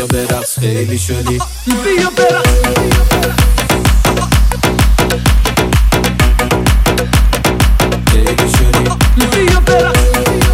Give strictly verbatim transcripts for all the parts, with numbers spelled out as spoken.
بیا برقص خیلی شدی بیا برقص خیلی شدی بیا برقص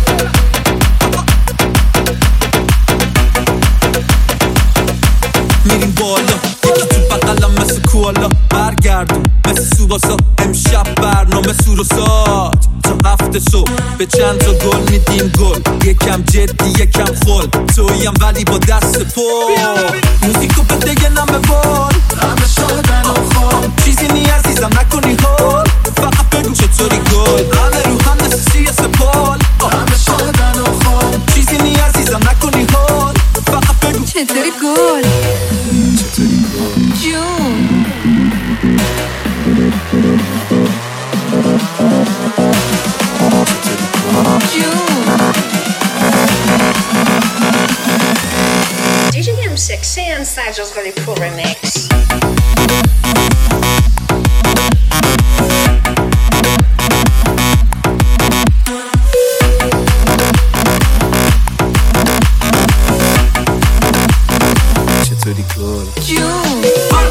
میریم بالا یکی تو بقلم مثل کوالا برگردون مثل سوباسا امشب برنامه سور و سات تا هفته صبح به چند تا گل میدیم گل یکم جدی یکم خل تویم ولی با دست پر موزیکو بده یه نمه بال همه شادن و خال چیزی نی عزیزم نکنی حال فقط بگو چطوری گل همه رو هم مثل سی سپال همه شادن و خال چیزی نی عزیزم نکنی حال فقط بگو چطوری گل چطوری گل جون D J M sexy and Sajo's really cool remix. چطوری گل جون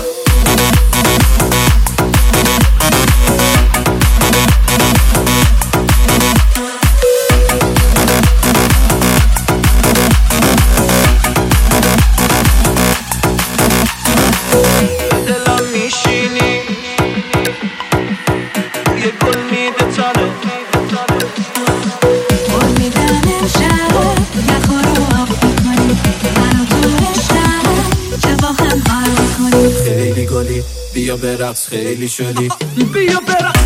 دلم میشینی یه گل میده تنه قول میدم امشب نخور و آب میکنی من و تو عشقم چه با هم حال میکنی خیلی گلی بیا برقص خیلی شدی بیا برقص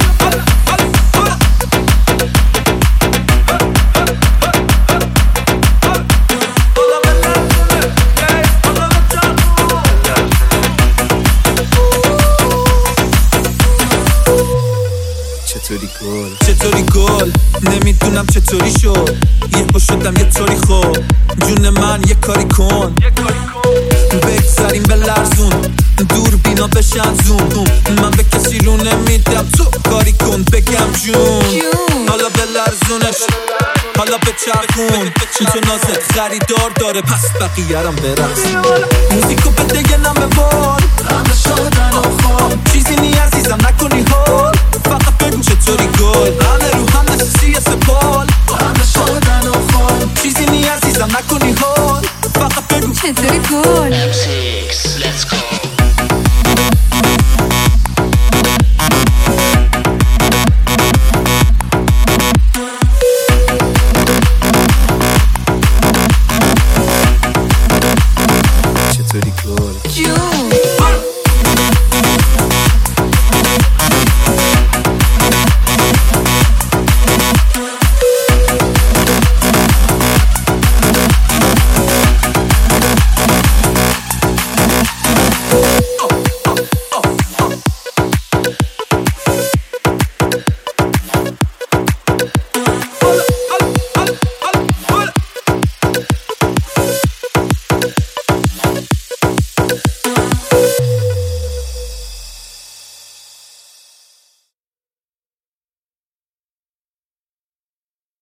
چطوری گل چطوری گل نمیدونم چطوری شد یهو شدم یه طوری خوب جون من یه کاری کن بگذاریم به لرزون دور بینا بشن زوم من به کسی رو نمیدم تو کاری کن بگم جون حالا به لرزونش حالا به چرخون تو نازت خریدار داره پس بقیه رم برقص موزیکو بده یه نمه